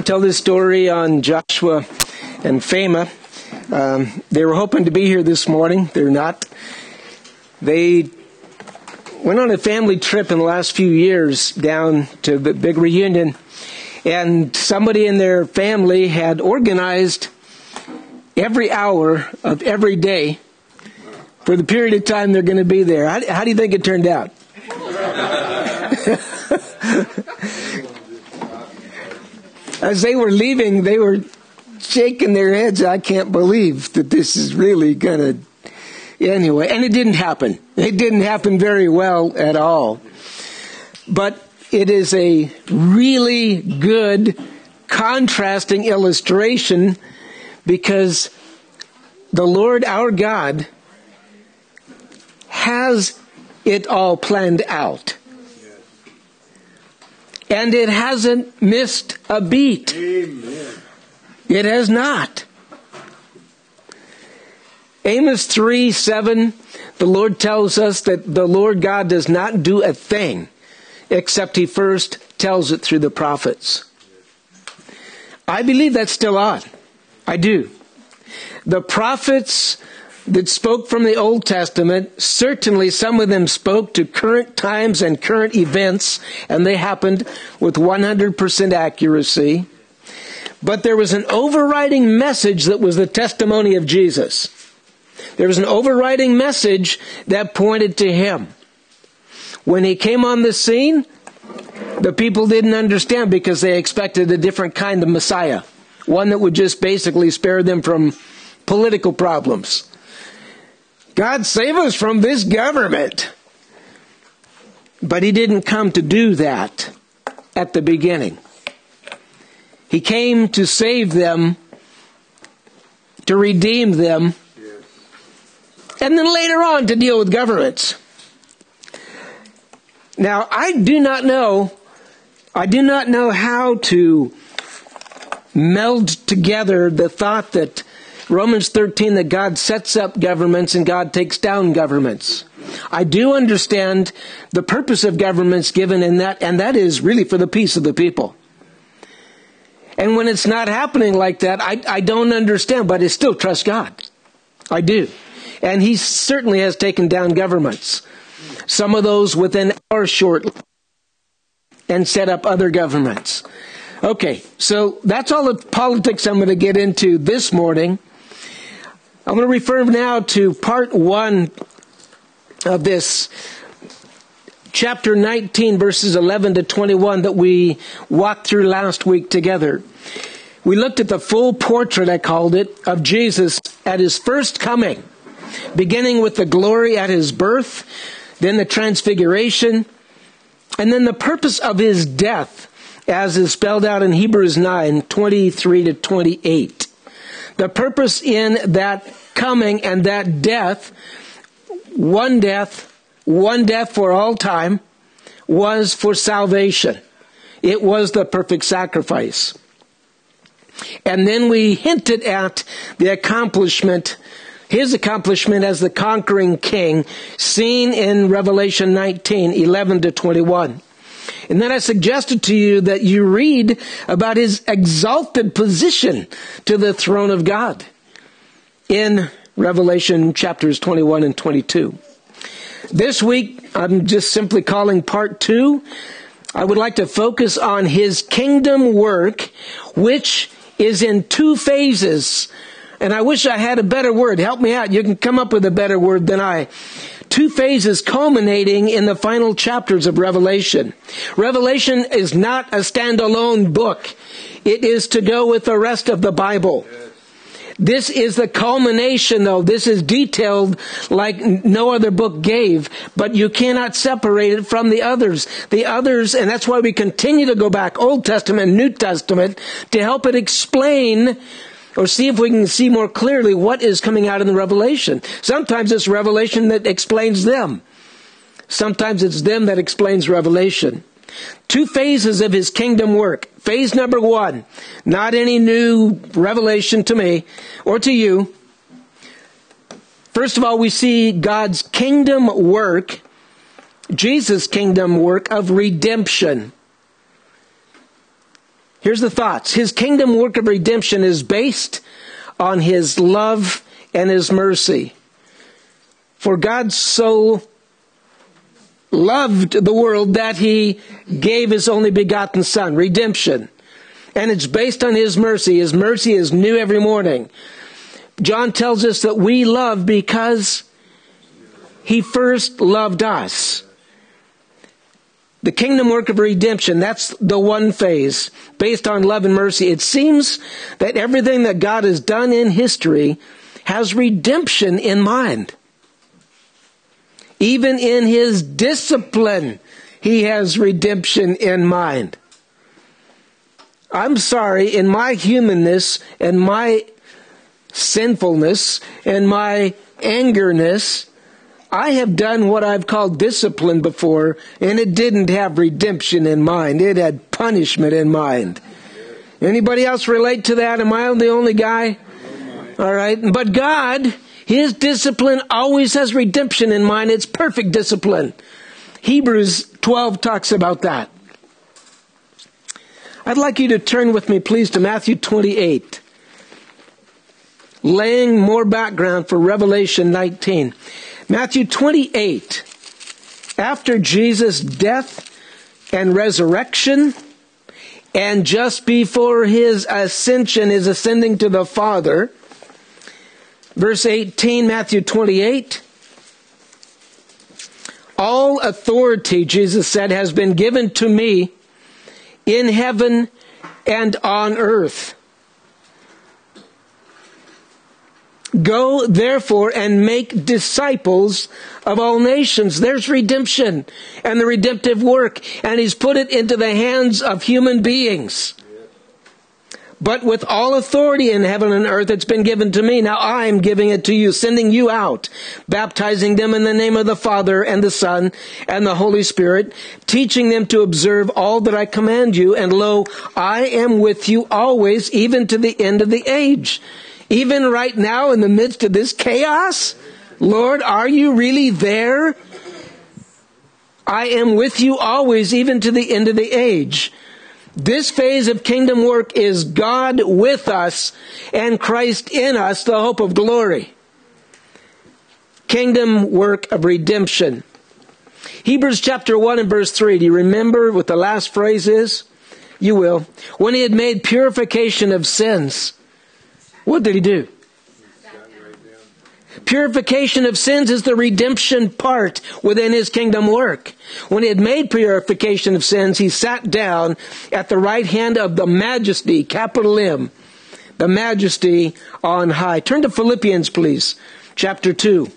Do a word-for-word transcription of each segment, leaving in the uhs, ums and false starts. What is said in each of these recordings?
tell this story on Joshua and Fema. Um, they were hoping to be here this morning. They're not. They went on a family trip in the last few years down to the big reunion, and somebody in their family had organized every hour of every day for the period of time they're going to be there. How, how do you think it turned out? As they were leaving, they were shaking their heads. I can't believe that this is really going to... Anyway, and it didn't happen. It didn't happen very well at all. But it is a really good contrasting illustration because the Lord our God has it all planned out. And it hasn't missed a beat. Amen. It has not. Amos three seven, the Lord tells us that the Lord God does not do a thing except He first tells it through the prophets. I believe that's still on. I do. The prophets that spoke from the Old Testament, certainly some of them spoke to current times and current events, and they happened with one hundred percent accuracy. But there was an overriding message that was the testimony of Jesus. There was an overriding message that pointed to Him. When He came on the scene, the people didn't understand because they expected a different kind of Messiah. One that would just basically spare them from political problems. God save us from this government. But He didn't come to do that at the beginning. He came to save them, to redeem them, and then later on to deal with governments. Now, I do not know, I do not know how to meld together the thought that Romans thirteen, that God sets up governments and God takes down governments. I do understand the purpose of governments given in that, and that is really for the peace of the people. And when it's not happening like that, I, I don't understand, but I still trust God. I do. And He certainly has taken down governments. Some of those within our short life, and set up other governments. Okay, so that's all the politics I'm going to get into this morning. I'm going to refer now to part one of this chapter nineteen, verses eleven to twenty-one that we walked through last week together. We looked at the full portrait, I called it, of Jesus at His first coming, beginning with the glory at His birth, then the transfiguration, and then the purpose of His death, as is spelled out in Hebrews nine, twenty-three to twenty-eight. The purpose in that coming and that death, one death, one death for all time, was for salvation. It was the perfect sacrifice. And then we hinted at the accomplishment, His accomplishment as the conquering king, seen in Revelation nineteen, eleven to twenty-one. And then I suggested to you that you read about His exalted position to the throne of God in Revelation chapters twenty-one and twenty-two. This week, I'm just simply calling part two. I would like to focus on His kingdom work, which is in two phases. And I wish I had a better word. Help me out. You can come up with a better word than I. Two phases culminating in the final chapters of Revelation. Revelation is not a standalone book. It is to go with the rest of the Bible. This is the culmination, though. This is detailed like no other book gave, but you cannot separate it from the others. The others, and that's why we continue to go back, Old Testament, New Testament, to help it explain or see if we can see more clearly what is coming out in the Revelation. Sometimes it's Revelation that explains them. Sometimes it's them that explains Revelation. Two phases of His kingdom work. Phase number one, not any new revelation to me or to you. First of all, we see God's kingdom work, Jesus' kingdom work of redemption. Here's the thoughts. His kingdom work of redemption is based on his love and his mercy. For God so loved the world that he gave his only begotten Son. Redemption. And it's based on his mercy. His mercy is new every morning. John tells us that we love because he first loved us. The kingdom work of redemption, that's the one phase, based on love and mercy. It seems that everything that God has done in history has redemption in mind. Even in his discipline, he has redemption in mind. I'm sorry, in my humanness and my sinfulness and my angerness, I have done what I've called discipline before, and it didn't have redemption in mind. It had punishment in mind. Anybody else relate to that? Am I the only guy? All right. But God, his discipline always has redemption in mind. It's perfect discipline. Hebrews twelve talks about that. I'd like you to turn with me, please, to Matthew twenty-eight. Laying more background for Revelation nineteen. Matthew twenty-eight. After Jesus' death and resurrection, and just before his ascension, his ascending to the Father, verse eighteen, Matthew twenty-eight. All authority, Jesus said, has been given to me in heaven and on earth. Go, therefore, and make disciples of all nations. There's redemption and the redemptive work. And he's put it into the hands of human beings. But with all authority in heaven and earth, it's been given to me. Now I'm giving it to you, sending you out, baptizing them in the name of the Father and the Son and the Holy Spirit, teaching them to observe all that I command you. And lo, I am with you always, even to the end of the age. Even right now in the midst of this chaos, Lord, are you really there? I am with you always, even to the end of the age. This phase of kingdom work is God with us and Christ in us, the hope of glory. Kingdom work of redemption. Hebrews chapter one and verse three. Do you remember what the last phrase is? You will. When he had made purification of sins, what did he do? Purification of sins is the redemption part within his kingdom work. When he had made purification of sins, he sat down at the right hand of the Majesty, capital M, the Majesty on high. Turn to Philippians, please, chapter two.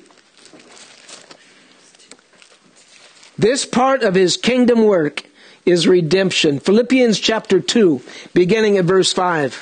This part of his kingdom work is redemption. Philippians chapter two, beginning at verse five.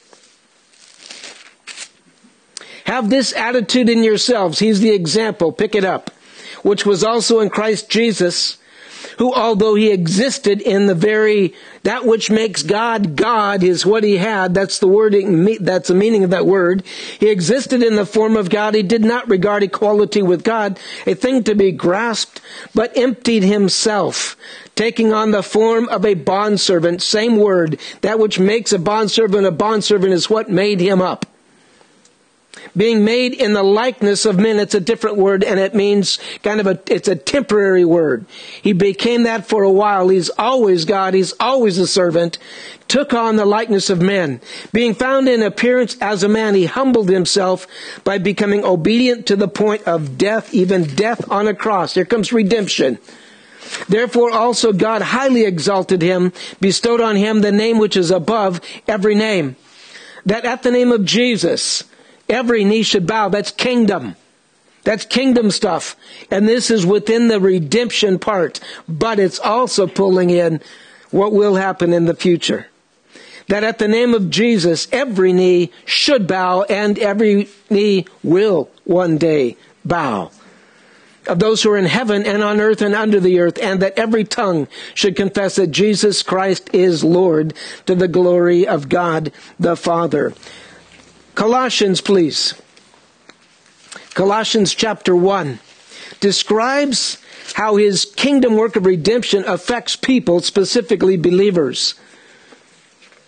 Have this attitude in yourselves. He's the example. Pick it up. Which was also in Christ Jesus, who although he existed in the very, that which makes God God is what he had. That's the word, that's the meaning of that word. He existed in the form of God. He did not regard equality with God a thing to be grasped, but emptied himself, taking on the form of a bondservant. Same word. That which makes a bondservant a bondservant is what made him up. Being made in the likeness of men, it's a different word, and it means kind of a, it's a temporary word. He became that for a while. He's always God. He's always a servant. Took on the likeness of men. Being found in appearance as a man, he humbled himself by becoming obedient to the point of death, even death on a cross. Here comes redemption. Therefore also God highly exalted him, bestowed on him the name which is above every name. That at the name of Jesus, every knee should bow. That's kingdom. That's kingdom stuff. And this is within the redemption part. But it's also pulling in what will happen in the future. That at the name of Jesus, every knee should bow and every knee will one day bow. Of those who are in heaven and on earth and under the earth, and that every tongue should confess that Jesus Christ is Lord, to the glory of God the Father. Colossians, please. Colossians chapter one describes how his kingdom work of redemption affects people, specifically believers.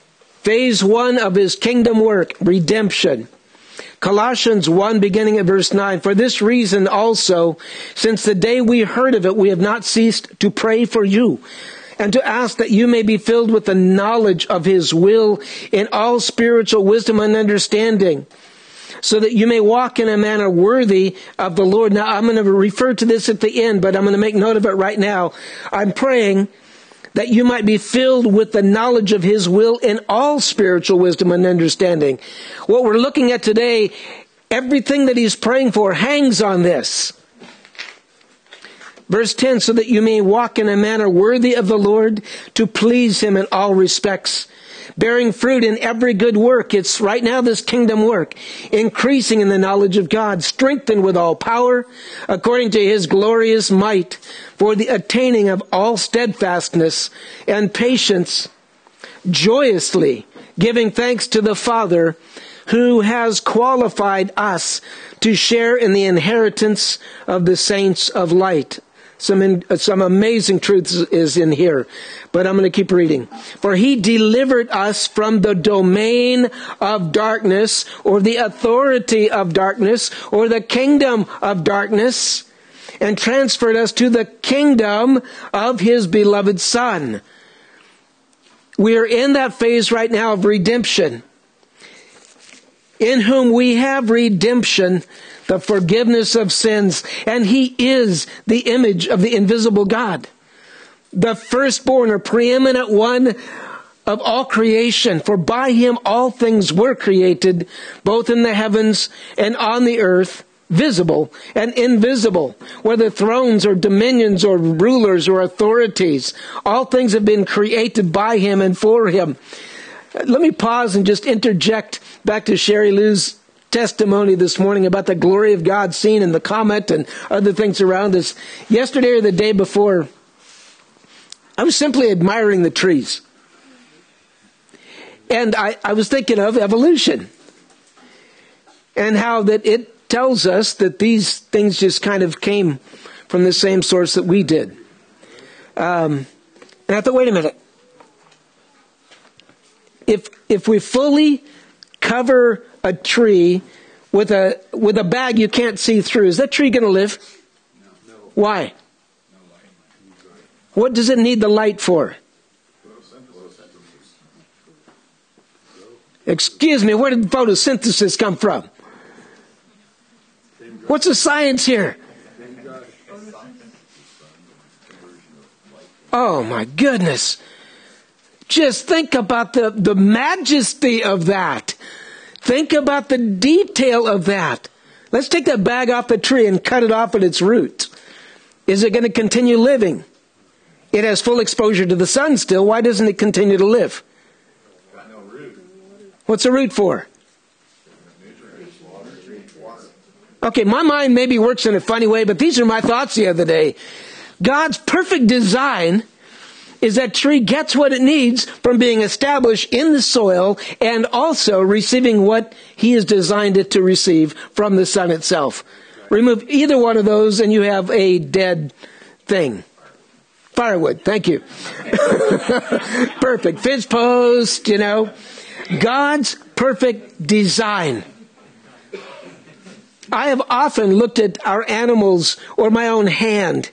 Phase one of his kingdom work, redemption. Colossians one, beginning at verse nine, for this reason also, since the day we heard of it, we have not ceased to pray for you, and to ask that you may be filled with the knowledge of his will in all spiritual wisdom and understanding, so that you may walk in a manner worthy of the Lord. Now, I'm going to refer to this at the end, but I'm going to make note of it right now. I'm praying that you might be filled with the knowledge of his will in all spiritual wisdom and understanding. What we're looking at today, everything that he's praying for hangs on this. Verse ten, so that you may walk in a manner worthy of the Lord, to please him in all respects, bearing fruit in every good work. It's right now this kingdom work, increasing in the knowledge of God, strengthened with all power, according to his glorious might, for the attaining of all steadfastness and patience, joyously giving thanks to the Father, who has qualified us to share in the inheritance of the saints of light. Some in, some amazing truths is in here, but I'm going to keep reading. For he delivered us from the domain of darkness, or the authority of darkness, or the kingdom of darkness, and transferred us to the kingdom of his beloved Son. We are in that phase right now of redemption, in whom we have redemption, the forgiveness of sins, and he is the image of the invisible God, the firstborn or preeminent one of all creation. For by him all things were created, both in the heavens and on the earth, visible and invisible, whether thrones or dominions or rulers or authorities. All things have been created by him and for him. Let me pause and just interject back to Sherry Lou's testimony this morning about the glory of God seen in the comet and other things around us. Yesterday or the day before, I was simply admiring the trees. And I, I was thinking of evolution and how that it tells us that these things just kind of came from the same source that we did. Um, and I thought, wait a minute. If if we fully cover a tree with a with a bag you can't see through, is that tree going to live? No. Why? No light. What does it need the light for? Excuse me, where did photosynthesis come from? What's the science here? Oh my goodness. Just think about the, the majesty of that. Think about the detail of that. Let's take that bag off the tree and cut it off at its root. Is it going to continue living? It has full exposure to the sun still. Why doesn't it continue to live? Got no root. What's a root for? Okay, my mind maybe works in a funny way, but these are my thoughts the other day. God's perfect design is that tree gets what it needs from being established in the soil and also receiving what he has designed it to receive from the sun itself. Remove either one of those and you have a dead thing. Firewood, thank you. Perfect. Fence post, you know. God's perfect design. I have often looked at our animals or my own hand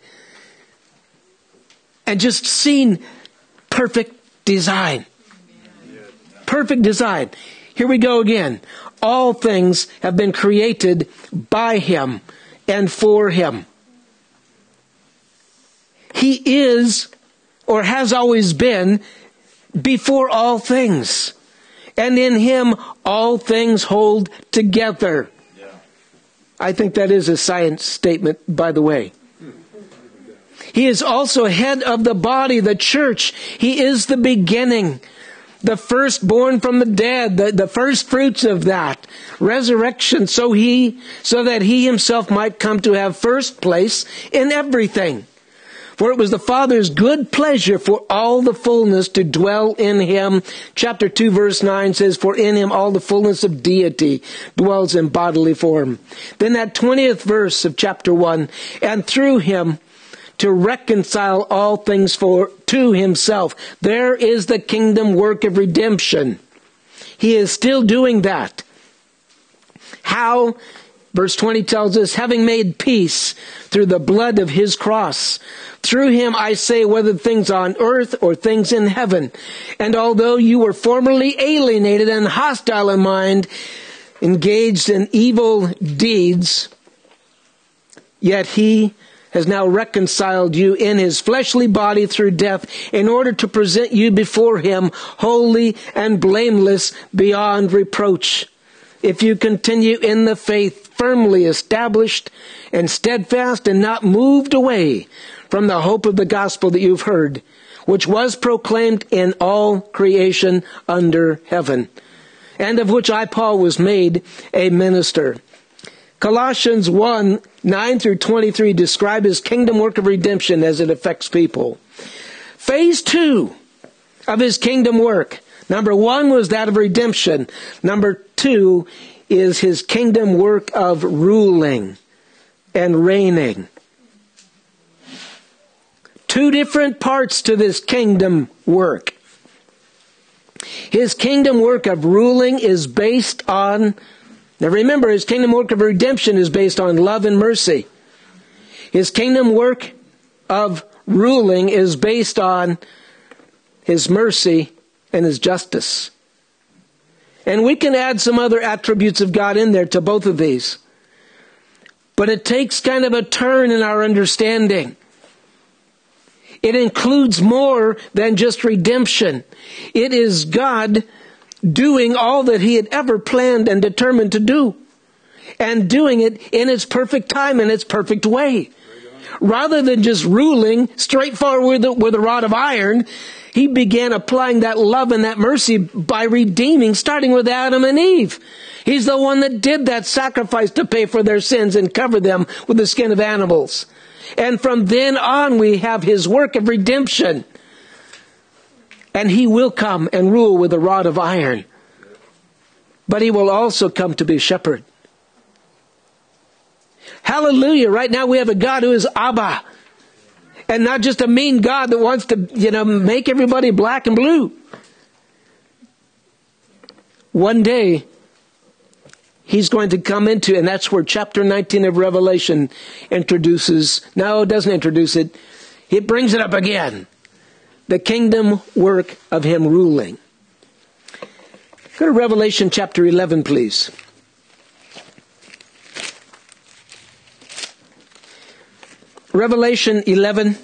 and just seen perfect design. Perfect design. Here we go again. All things have been created by him and for him. He is, or has always been, before all things. And in him all things hold together. Yeah. I think that is a science statement, by the way. He is also head of the body, the church. He is the beginning, the firstborn from the dead, the, the first fruits of that resurrection, so he, so that he himself might come to have first place in everything. For it was the Father's good pleasure for all the fullness to dwell in him. Chapter two, verse nine says, for in him all the fullness of deity dwells in bodily form. Then that twentieth verse of chapter one, and through him to reconcile all things for to himself. There is the kingdom work of redemption. He is still doing that. How? Verse twenty tells us, having made peace through the blood of his cross. Through him I say, whether things on earth or things in heaven. And although you were formerly alienated and hostile in mind, engaged in evil deeds, yet he has now reconciled you in his fleshly body through death in order to present you before him holy and blameless beyond reproach. If you continue in the faith, firmly established and steadfast and not moved away from the hope of the gospel that you've heard, which was proclaimed in all creation under heaven, and of which I, Paul, was made a minister. Colossians one, nine through twenty-three describe his kingdom work of redemption as it affects people. Phase two of his kingdom work. Number one was that of redemption. Number two is his kingdom work of ruling and reigning. Two different parts to this kingdom work. His kingdom work of ruling is based on, now remember, his kingdom work of redemption is based on love and mercy. His kingdom work of ruling is based on his mercy and his justice. And we can add some other attributes of God in there to both of these. But it takes kind of a turn in our understanding. It includes more than just redemption. It is God doing all that he had ever planned and determined to do. And doing it in its perfect time, in its perfect way. Rather than just ruling straightforward with, with a rod of iron, he began applying that love and that mercy by redeeming, starting with Adam and Eve. He's the one that did that sacrifice to pay for their sins and cover them with the skin of animals. And from then on, we have his work of redemption. And he will come and rule with a rod of iron. But he will also come to be shepherd. Hallelujah. Right now we have a God who is Abba. And not just a mean God that wants to, you know, make everybody black and blue. One day, he's going to come into, and that's where chapter nineteen of Revelation introduces, no, it doesn't introduce it. It brings it up again. The kingdom work of him ruling. Go to Revelation chapter eleven, please. Revelation eleven,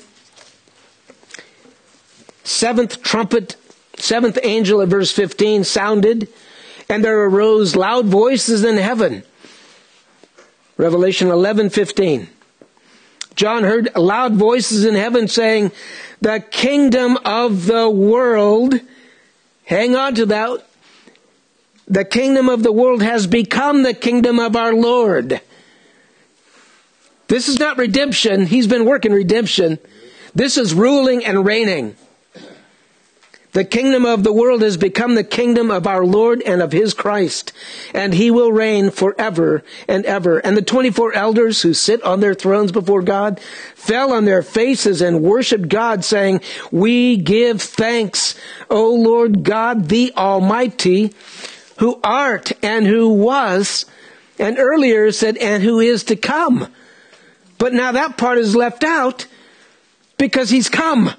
seventh trumpet, seventh angel at verse fifteen sounded, and there arose loud voices in heaven. Revelation eleven, fifteen. John heard loud voices in heaven saying, the kingdom of the world, hang on to that, the kingdom of the world has become the kingdom of our Lord. This is not redemption. He's been working redemption. This is ruling and reigning. The kingdom of the world has become the kingdom of our Lord and of his Christ, and he will reign forever and ever. And the twenty-four elders who sit on their thrones before God fell on their faces and worshiped God, saying, we give thanks, O Lord God, the Almighty, who art and who was, and earlier said, and who is to come. But now that part is left out because he's come.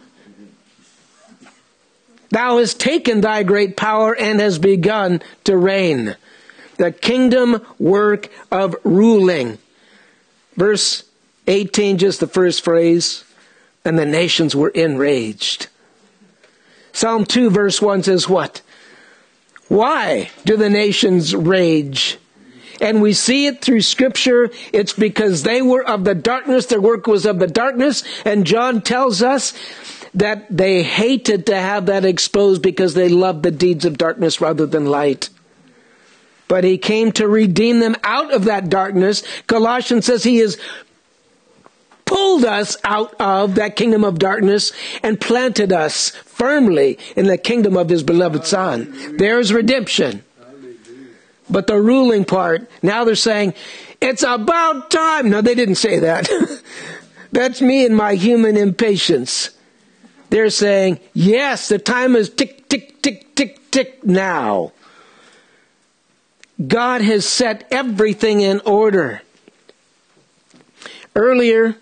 Thou hast taken thy great power and has begun to reign. The kingdom work of ruling. Verse eighteen, just the first phrase. And the nations were enraged. Psalm two verse one says what? Why do the nations rage? And we see it through Scripture. It's because they were of the darkness. Their work was of the darkness. And John tells us that they hated to have that exposed because they loved the deeds of darkness rather than light. But he came to redeem them out of that darkness. Colossians says he has pulled us out of that kingdom of darkness and planted us firmly in the kingdom of his beloved Son. There's redemption. But the ruling part, now they're saying, it's about time. No, they didn't say that. That's me and my human impatience. They're saying, yes, the time is tick, tick, tick, tick, tick now. God has set everything in order. Earlier,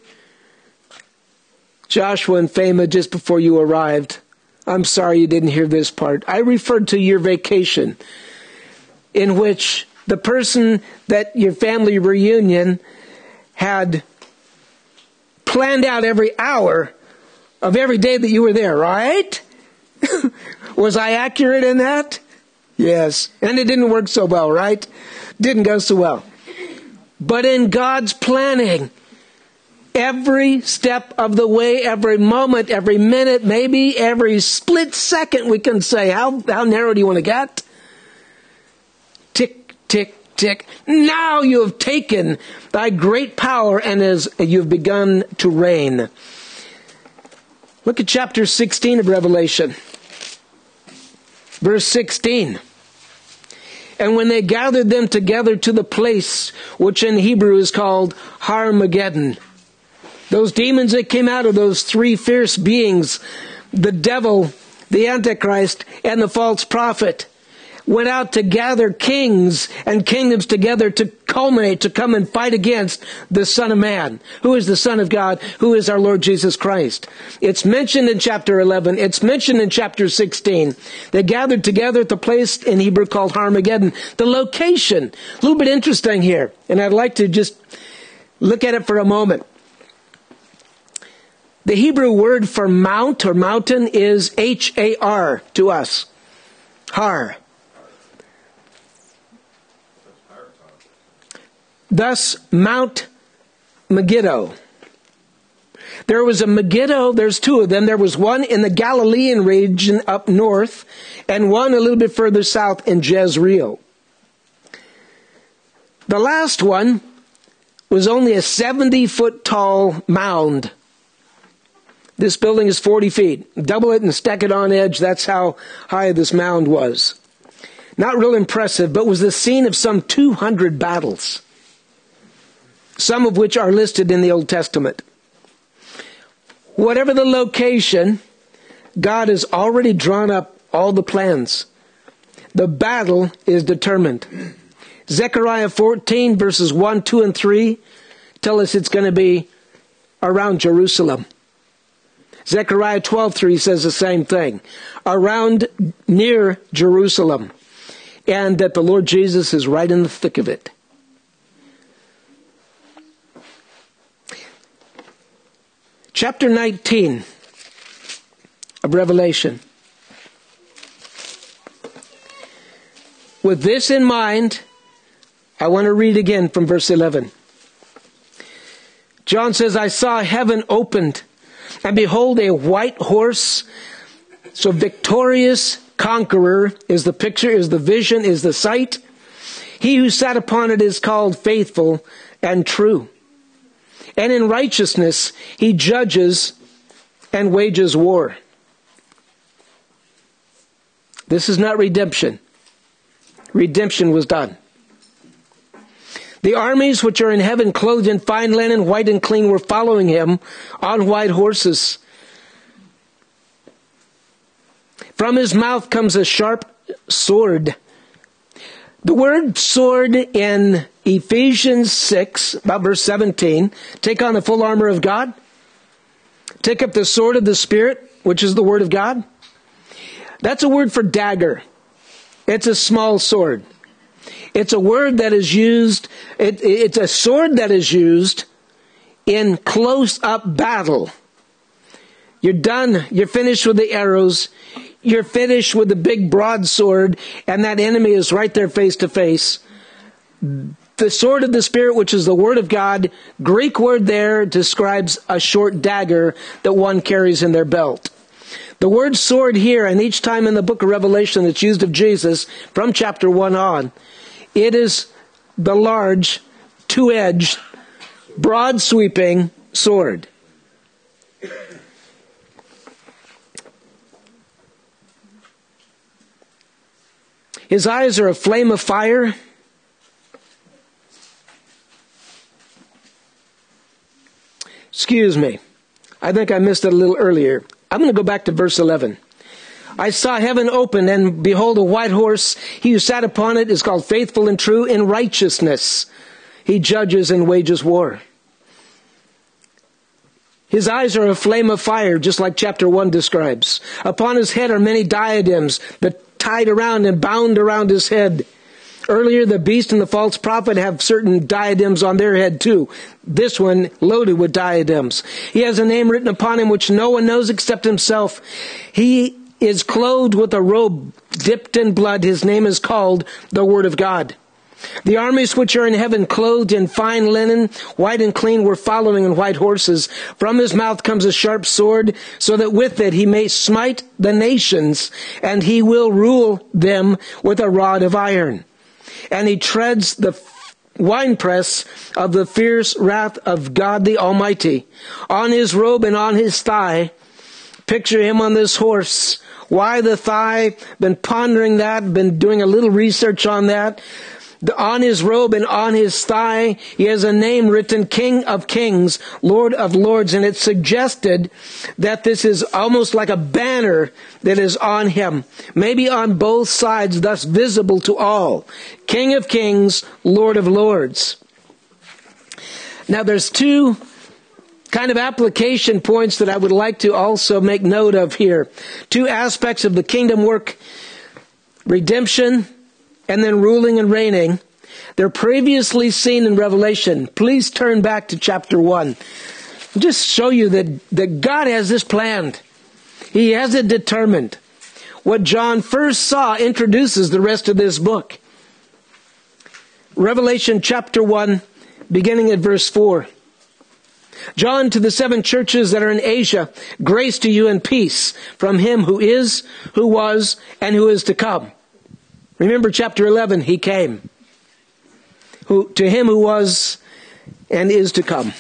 Joshua and Fema, just before you arrived, I'm sorry you didn't hear this part. I referred to your vacation, in which the person that your family reunion had planned out every hour of every day that you were there, right? Was I accurate in that? Yes. And it didn't work so well, right? Didn't go so well. But in God's planning, every step of the way, every moment, every minute, maybe every split second, we can say, how, how narrow do you want to get? Tick, tick, tick. Now you have taken thy great power and as you've begun to reign. Look at chapter sixteen of Revelation. Verse sixteen. And when they gathered them together to the place which in Hebrew is called Har-Mageddon, those demons that came out of those three fierce beings, the devil, the Antichrist, and the false prophet, went out to gather kings and kingdoms together to culminate, to come and fight against the Son of Man, who is the Son of God, who is our Lord Jesus Christ. It's mentioned in chapter eleven. It's mentioned in chapter sixteen. They gathered together at the place in Hebrew called Har-Mageddon. The location, a little bit interesting here, and I'd like to just look at it for a moment. The Hebrew word for mount or mountain is H A R to us. Har. Thus, Mount Megiddo. There was a Megiddo, there's two of them. There was one in the Galilean region up north, and one a little bit further south in Jezreel. The last one was only a seventy-foot tall mound. This building is forty feet. Double it and stack it on edge. That's how high this mound was. Not real impressive, but was the scene of some two hundred battles, some of which are listed in the Old Testament. Whatever the location, God has already drawn up all the plans. The battle is determined. Zechariah fourteen, verses one, two, and three tell us it's going to be around Jerusalem. Zechariah twelve three says the same thing. Around, near Jerusalem. And that the Lord Jesus is right in the thick of it. Chapter nineteen of Revelation. With this in mind, I want to read again from verse eleven. John says, I saw heaven opened, and behold, a white horse. So victorious conqueror is the picture, is the vision, is the sight. He who sat upon it is called faithful and true. And in righteousness he judges and wages war. This is not redemption. Redemption was done. The armies which are in heaven, clothed in fine linen, white and clean, were following him on white horses. From his mouth comes a sharp sword. The word sword in Ephesians six, about verse seventeen, take on the full armor of God. Take up the sword of the Spirit, which is the word of God. That's a word for dagger. It's a small sword. It's a word that is used, it, it's a sword that is used in close-up battle. You're done, you're finished with the arrows, you're finished with the big broadsword, and that enemy is right there face to face. The sword of the Spirit, which is the word of God, Greek word there describes a short dagger that one carries in their belt. The word sword here, and each time in the book of Revelation it's used of Jesus, from chapter one on, it is the large, two-edged, broad-sweeping sword. His eyes are a flame of fire. Excuse me. I think I missed it a little earlier. I'm going to go back to verse eleven. I saw heaven open, and behold, a white horse. He who sat upon it is called Faithful and True. In righteousness he judges and wages war. His eyes are a flame of fire, just like chapter one describes. Upon his head are many diadems, that tied around and bound around his head. Earlier, the beast and the false prophet have certain diadems on their head too. This one loaded with diadems. He has a name written upon him which no one knows except himself. He is clothed with a robe dipped in blood. His name is called the Word of God. The armies which are in heaven, clothed in fine linen, white and clean, were following on white horses. From his mouth comes a sharp sword, so that with it he may smite the nations, and he will rule them with a rod of iron. And he treads the winepress of the fierce wrath of God the Almighty. On his robe and on his thigh, picture him on this horse. Why the thigh? Been pondering that, been doing a little research on that. On his robe and on his thigh, he has a name written, King of Kings, Lord of Lords. And it's suggested that this is almost like a banner that is on him, maybe on both sides, thus visible to all. King of Kings, Lord of Lords. Now there's two kind of application points that I would like to also make note of here. Two aspects of the kingdom work: redemption and then ruling and reigning. They're previously seen in Revelation. Please turn back to chapter one. Just show you that, that God has this planned. He has it determined. What John first saw introduces the rest of this book. Revelation chapter one, beginning at verse four. John, to the seven churches that are in Asia, grace to you and peace from him who is, who was, and who is to come. Remember chapter eleven, he came. Who, to him who was and is to come.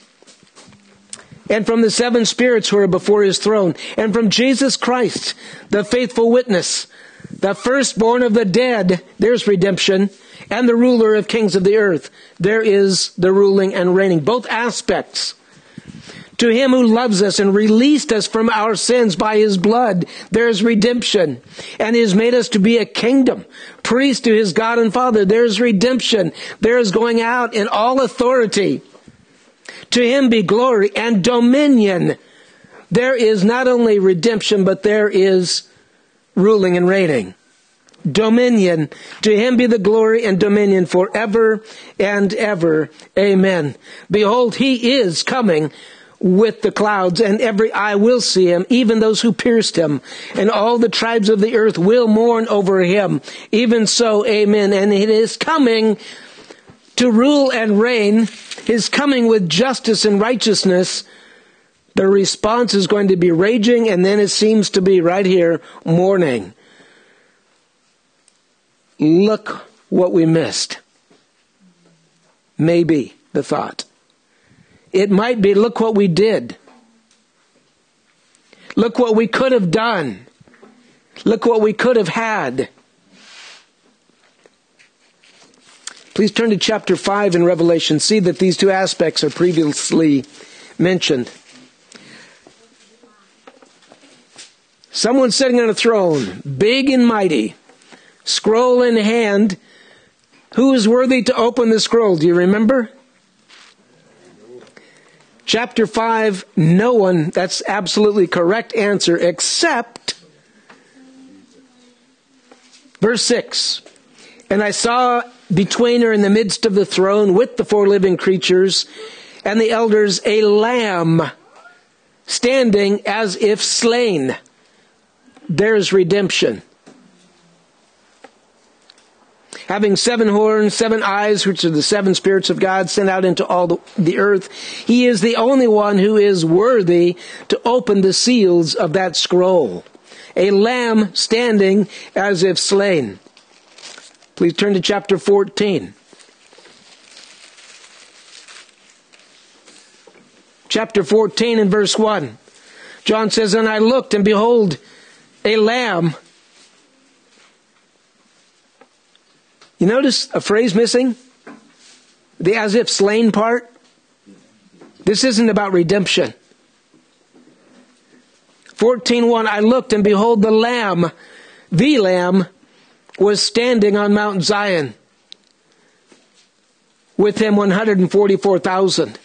And from the seven spirits who are before his throne. And from Jesus Christ, the faithful witness, the firstborn of the dead, there's redemption, and the ruler of kings of the earth. There is the ruling and reigning. Both aspects. To him who loves us and released us from our sins by his blood, there is redemption. And he has made us to be a kingdom, priest to his God and Father. There is redemption. There is going out in all authority. To him be glory and dominion. There is not only redemption, but there is ruling and reigning. Dominion. To him be the glory and dominion forever and ever. Amen. Behold, he is coming with the clouds, and every eye will see him, even those who pierced him, and all the tribes of the earth will mourn over him. Even so, amen. And it is coming to rule and reign. His coming with justice and righteousness. The response is going to be raging, and then it seems to be right here, mourning. Look what we missed. Maybe the thought. It might be, look what we did. Look what we could have done. Look what we could have had. Please turn to chapter five in Revelation. See that these two aspects are previously mentioned. Someone sitting on a throne, big and mighty, scroll in hand. Who is worthy to open the scroll? Do you remember? Chapter five, no one. That's absolutely correct answer, except verse six. And I saw between her in the midst of the throne with the four living creatures and the elders a lamb standing as if slain. There's redemption. Having seven horns, seven eyes, which are the seven spirits of God sent out into all the, the earth. He is the only one who is worthy to open the seals of that scroll. A lamb standing as if slain. Please turn to chapter fourteen. Chapter fourteen and verse one. John says, and I looked, and behold, a lamb. You notice a phrase missing? The as if slain part. This isn't about redemption. fourteen one, I looked, and behold, the Lamb, the Lamb, was standing on Mount Zion. With him one hundred forty-four thousand.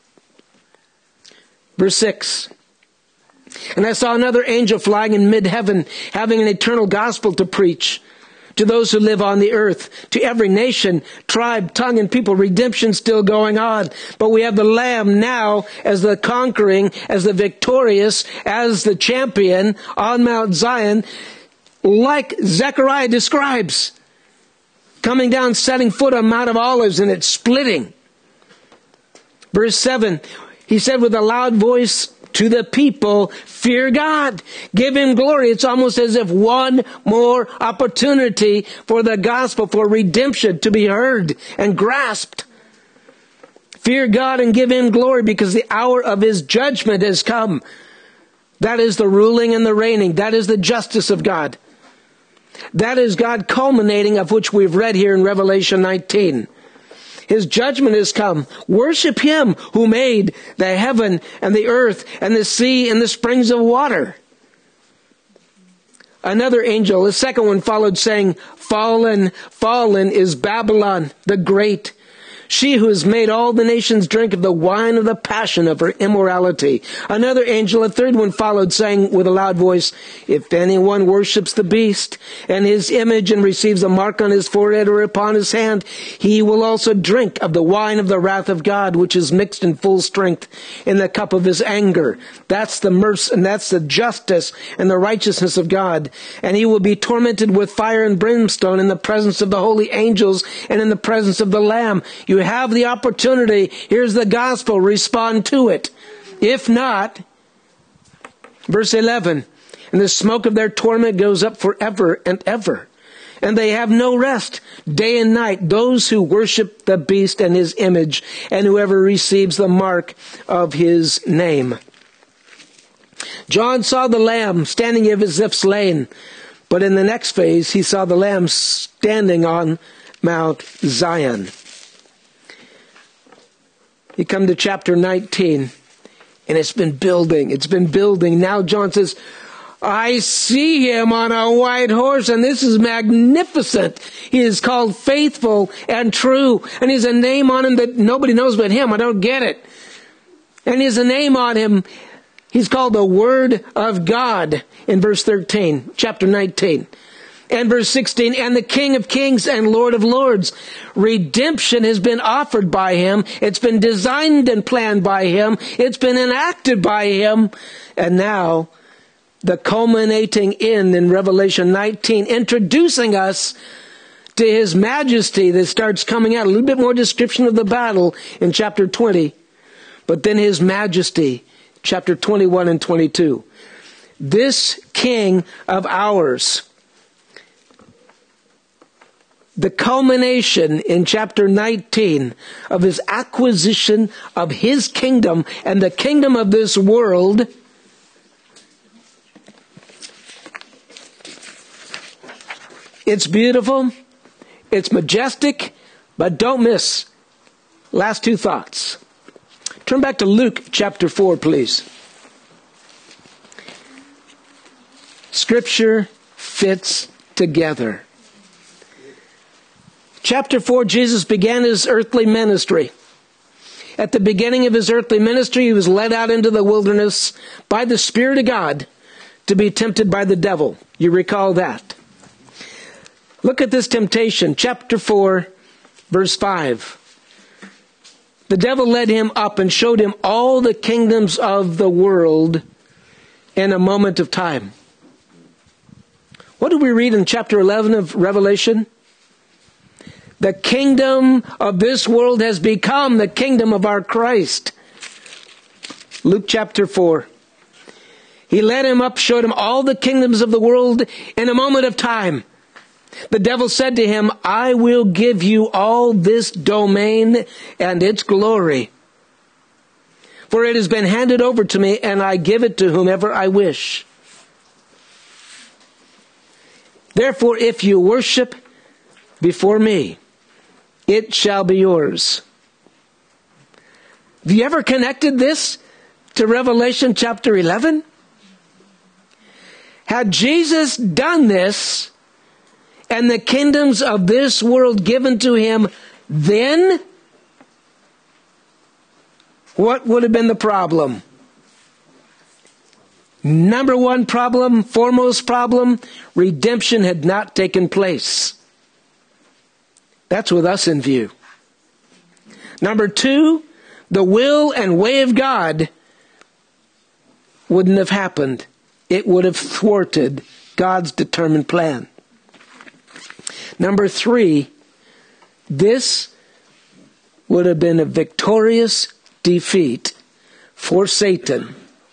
Verse six. And I saw another angel flying in mid-heaven, having an eternal gospel to preach to those who live on the earth, to every nation, tribe, tongue, and people. Redemption still going on. But we have the Lamb now as the conquering, as the victorious, as the champion on Mount Zion, like Zechariah describes. Coming down, setting foot on Mount of Olives, and it's splitting. Verse seven, he said with a loud voice to the people, fear God, give him glory. It's almost as if one more opportunity for the gospel, for redemption to be heard and grasped. Fear God and give him glory, because the hour of his judgment has come. That is the ruling and the reigning. That is the justice of God. That is God culminating, of which we've read here in Revelation nineteen. His judgment has come. Worship him who made the heaven and the earth and the sea and the springs of water. Another angel, the second one, followed, saying, Fallen, fallen is Babylon the Great, she who has made all the nations drink of the wine of the passion of her immorality. Another angel, a third one, followed, saying with a loud voice, If anyone worships the beast and his image and receives a mark on his forehead or upon his hand, he will also drink of the wine of the wrath of God, which is mixed in full strength in the cup of his anger. That's the mercy, and that's the justice and the righteousness of God. And he will be tormented with fire and brimstone in the presence of the holy angels and in the presence of the Lamb. You You have the opportunity. Here's the gospel. Respond to it. If not, verse eleven, and the smoke of their torment goes up forever and ever. And they have no rest, day and night, those who worship the beast and his image, and whoever receives the mark of his name. John saw the Lamb standing as if slain. But in the next phase, he saw the Lamb standing on Mount Zion. You come to chapter nineteen, and it's been building. It's been building. Now John says, I see him on a white horse, and this is magnificent. He is called Faithful and True, and he's a name on him that nobody knows but him. I don't get it. And he's a name on him. He's called the Word of God in verse thirteen, chapter nineteen. And verse sixteen, and the King of Kings and Lord of Lords. Redemption has been offered by him. It's been designed and planned by him. It's been enacted by him. And now, the culminating end in Revelation nineteen, introducing us to his majesty that starts coming out. A little bit more description of the battle in chapter twenty. But then his majesty, chapter twenty-one and twenty-two. This King of ours, the culmination in chapter nineteen of his acquisition of his kingdom and the kingdom of this world, it's beautiful, it's majestic, but don't miss last two thoughts. Turn back to Luke chapter four, please. Scripture fits together. Chapter four, Jesus began his earthly ministry. At the beginning of his earthly ministry, he was led out into the wilderness by the Spirit of God to be tempted by the devil. You recall that. Look at this temptation. Chapter four, verse five. The devil led him up and showed him all the kingdoms of the world in a moment of time. What do we read in chapter eleven of Revelation? The kingdom of this world has become the kingdom of our Christ. Luke chapter four. He led him up, showed him all the kingdoms of the world in a moment of time. The devil said to him, I will give you all this domain and its glory. For it has been handed over to me, and I give it to whomever I wish. Therefore, if you worship before me, it shall be yours. Have you ever connected this to Revelation chapter eleven? Had Jesus done this, and the kingdoms of this world given to him then, what would have been the problem? Number one problem, foremost problem, redemption had not taken place. That's with us in view. Number two, the will and way of God wouldn't have happened. It would have thwarted God's determined plan. Number three, this would have been a victorious defeat for Satan.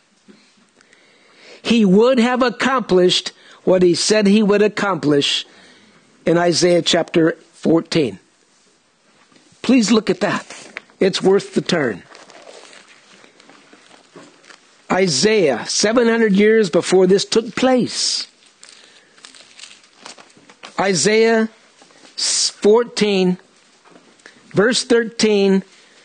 He would have accomplished what he said he would accomplish in Isaiah chapter fourteen. Please look at that. It's worth the turn. Isaiah, seven hundred years before this took place. Isaiah fourteen, verse thirteen.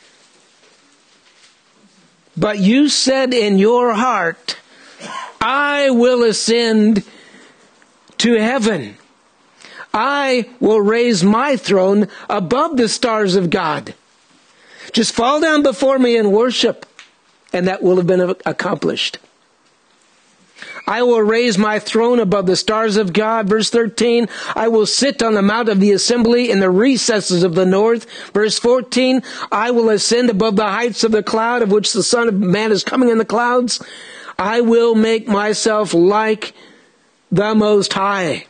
But you said in your heart, I will ascend to heaven. I will raise my throne above the stars of God. Just fall down before me and worship, and that will have been accomplished. I will raise my throne above the stars of God. Verse thirteen, I will sit on the mount of the assembly in the recesses of the north. Verse fourteen, I will ascend above the heights of the cloud of which the Son of Man is coming in the clouds. I will make myself like the Most High.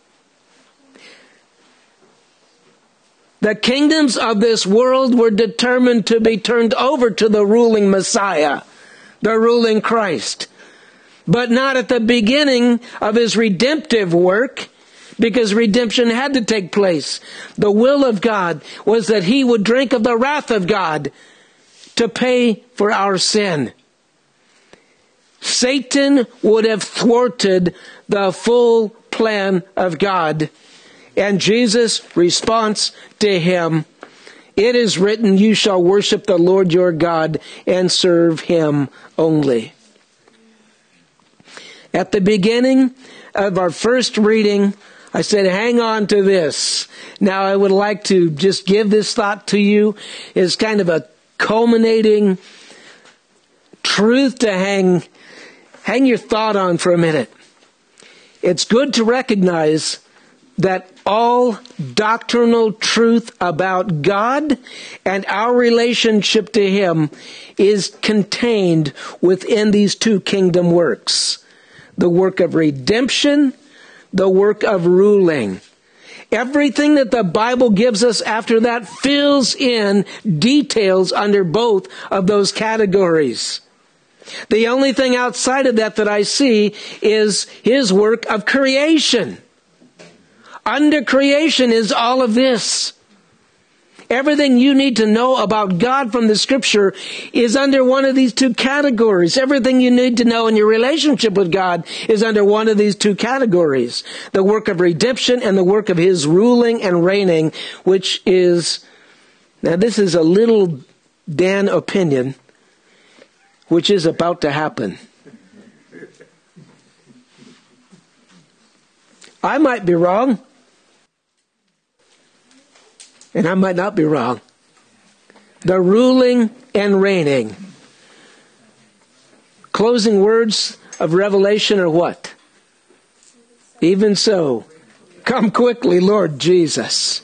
The kingdoms of this world were determined to be turned over to the ruling Messiah, the ruling Christ. But not at the beginning of his redemptive work, because redemption had to take place. The will of God was that he would drink of the wrath of God to pay for our sin. Satan would have thwarted the full plan of God. And Jesus' response to him, it is written, you shall worship the Lord your God and serve him only. At the beginning of our first reading, I said, hang on to this. Now I would like to just give this thought to you as kind of a culminating truth to hang, hang your thought on for a minute. It's good to recognize that all doctrinal truth about God and our relationship to him is contained within these two kingdom works. The work of redemption, the work of ruling. Everything that the Bible gives us after that fills in details under both of those categories. The only thing outside of that that I see is his work of creation. Under creation is all of this. Everything you need to know about God from the Scripture is under one of these two categories. Everything you need to know in your relationship with God is under one of these two categories. The work of redemption and the work of his ruling and reigning, which is, now this is a little Dan opinion, which is about to happen. I might be wrong. And I might not be wrong. The ruling and reigning. Closing words of Revelation are what? Even so, come quickly, Lord Jesus.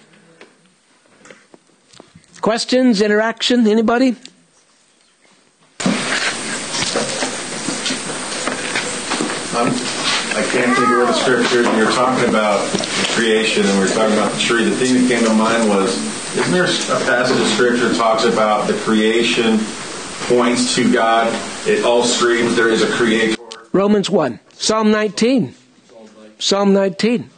Questions, interaction, anybody? Um, I can't think of where the scripture, you're talking about creation and we're talking about the tree. The thing that came to mind was, isn't there a passage of scripture that talks about the creation points to God? It all screams there is a creator. Romans one. Psalm nineteen. Psalm nineteen.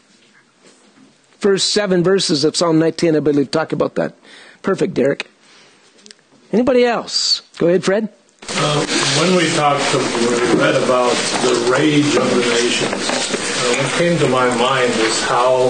First seven verses of Psalm nineteen, I believe, talk about that. Perfect, Derek. Anybody else? Go ahead, Fred. Uh, when we talked, when we read about the rage of the nations, uh, what came to my mind is how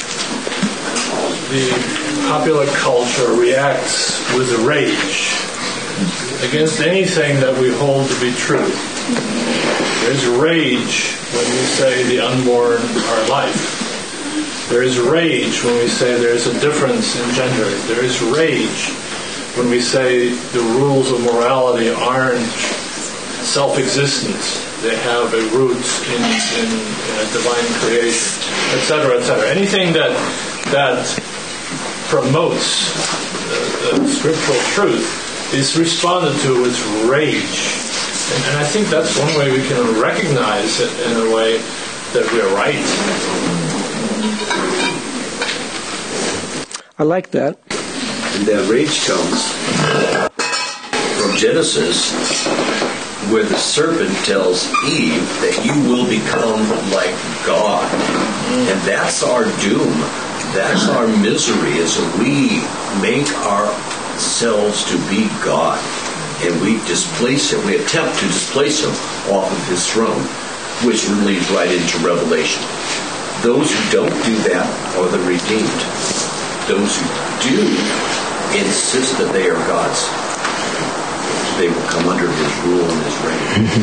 the popular culture reacts with rage against anything that we hold to be true. There is rage when we say the unborn are life. There is rage when we say there is a difference in gender. There is rage when we say the rules of morality aren't self-existent. They have a root in, in, in a divine creation, et cetera, et cetera. Anything that that promotes uh, the scriptural truth is responded to with rage. And, and I think that's one way we can recognize it in a way that we're right. I like that. And that rage comes from Genesis, where the serpent tells Eve that you will become like God. And that's our doom. That's our misery, is that we make ourselves to be God. And we displace him, we attempt to displace him off of his throne, which leads right into Revelation. Those who don't do that are the redeemed. Those who do insist that they are God's, they will come under his rule and his reign.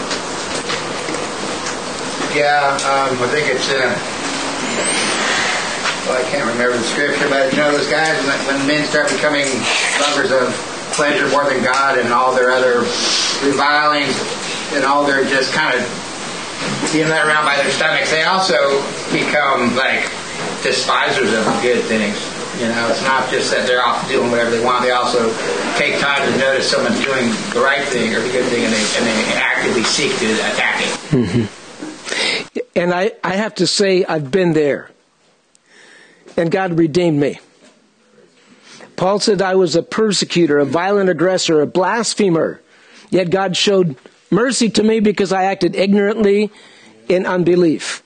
Yeah, um, I think it's, uh, well, I can't remember the scripture, but you know those guys, when, when men start becoming lovers of pleasure more than God and all their other revilings and all their just kind of being let around by their stomachs, they also become like despisers of good things. You know, it's not just that they're off doing whatever they want. They also take time to notice someone's doing the right thing or the good thing, and they, and they actively seek to attack it. Mm-hmm. And I, I have to say, I've been there. And God redeemed me. Paul said I was a persecutor, a violent aggressor, a blasphemer. Yet God showed mercy to me because I acted ignorantly in unbelief.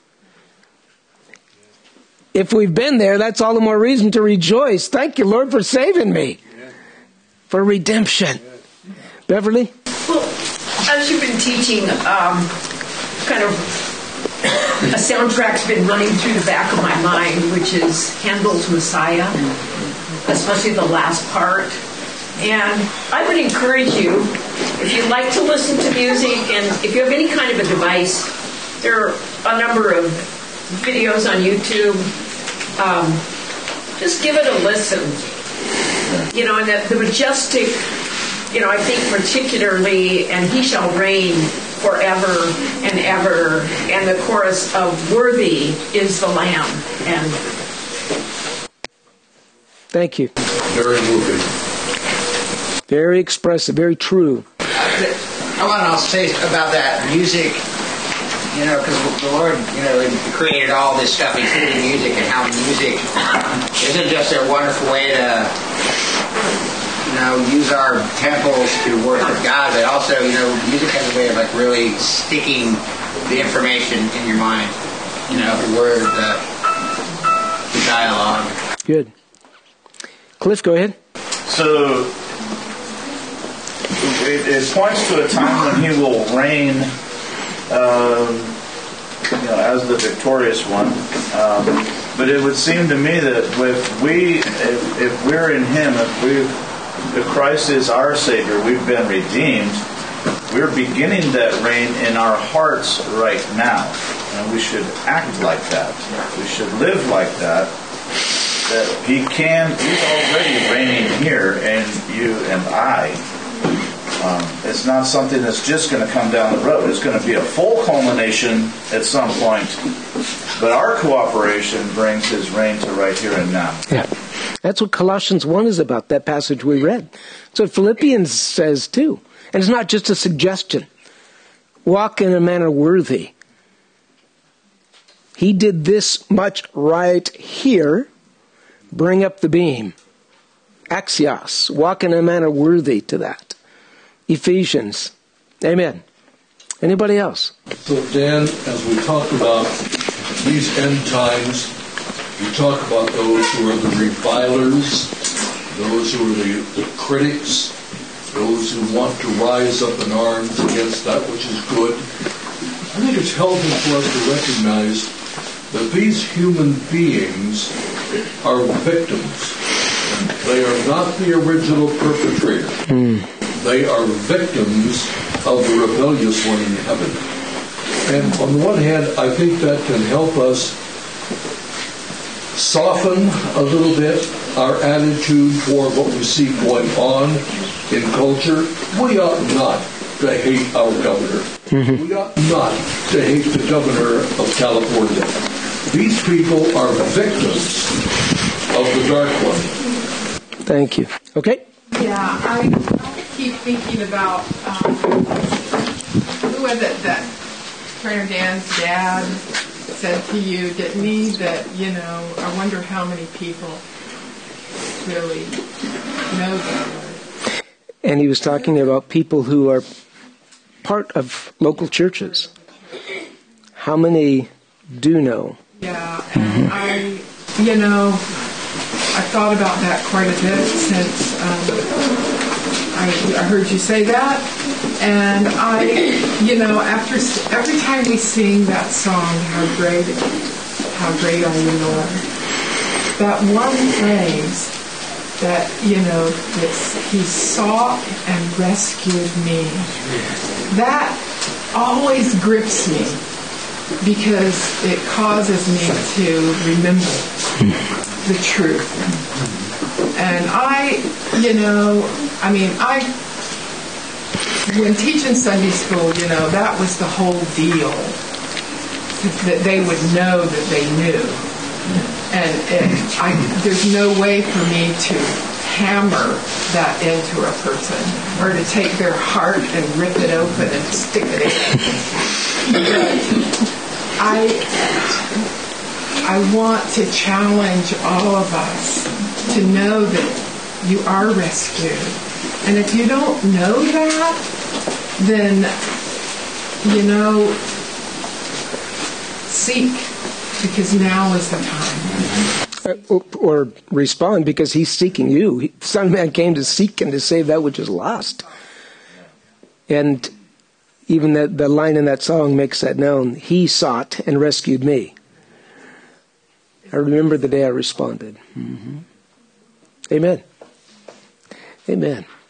If we've been there, that's all the more reason to rejoice. Thank you, Lord, for saving me. For redemption. Beverly? Well, as you've been teaching, um, kind of a soundtrack's been running through the back of my mind, which is Handel's Messiah, especially the last part. And I would encourage you, if you like to listen to music, and if you have any kind of a device, there are a number of videos on YouTube. Um, just give it a listen. You know, and the, the majestic, you know, I think particularly, and he shall reign forever and ever, and the chorus of worthy is the Lamb. And thank you. Very moving. Very expressive, very true. I want to also say about that music. You know, because the Lord, you know, created all this stuff, including music, and how music isn't just a wonderful way to, you know, use our temples to worship God, but also, you know, music has a way of, like, really sticking the information in your mind. You know, the word, the, the dialogue. Good. Cliff, go ahead. So, it, it points to a time when he will reign Um, you know, as the victorious one, um, but it would seem to me that if we, if, if we're in Him, if we, if Christ is our Savior, we've been redeemed. We're beginning that reign in our hearts right now, and we should act like that. We should live like that. That He can, He's already reigning here, and you and I. Um, it's not something that's just going to come down the road. It's going to be a full culmination at some point. But our cooperation brings His reign to right here and now. Yeah. That's what Colossians one is about, that passage we read. So Philippians says too. And it's not just a suggestion. Walk in a manner worthy. He did this much right here. Bring up the beam. Axios. Walk in a manner worthy to that. Ephesians. Amen. Anybody else? So, Dan, as we talk about these end times, we talk about those who are the revilers, those who are the, the critics, those who want to rise up in arms against that which is good. I think it's helpful for us to recognize that these human beings are victims. They are not the original perpetrator. Mm. They are victims of the rebellious one in heaven. And on the one hand, I think that can help us soften a little bit our attitude toward what we see going on in culture. We ought not to hate our governor. Mm-hmm. We ought not to hate the governor of California. These people are victims of the dark one. Thank you. Okay? Yeah, I keep thinking about, um, who was it that Trainer Dan's dad said to you, didn't he, that, you know, I wonder how many people really know the Lord. And he was talking about people who are part of local churches. How many do know? Yeah, and I, you know, I've thought about that quite a bit since um, I, I heard you say that. And I, you know, after every time we sing that song, how great, how great are you, Lord, that one phrase that, you know, this, he sought and rescued me, that always grips me because it causes me to remember the truth. And I, you know, I mean, I, when teaching Sunday school, you know, that was the whole deal, that they would know that they knew. And, and I, there's no way for me to hammer that into a person or to take their heart and rip it open and stick it in. But I, I want to challenge all of us to know that you are rescued. And if you don't know that, then, you know, seek, because now is the time. Or, or respond, because he's seeking you. He, the Son of Man came to seek and to save that which is lost. And even that the line in that song makes that known. He sought and rescued me. I remember the day I responded. Mm-hmm. Amen. Amen.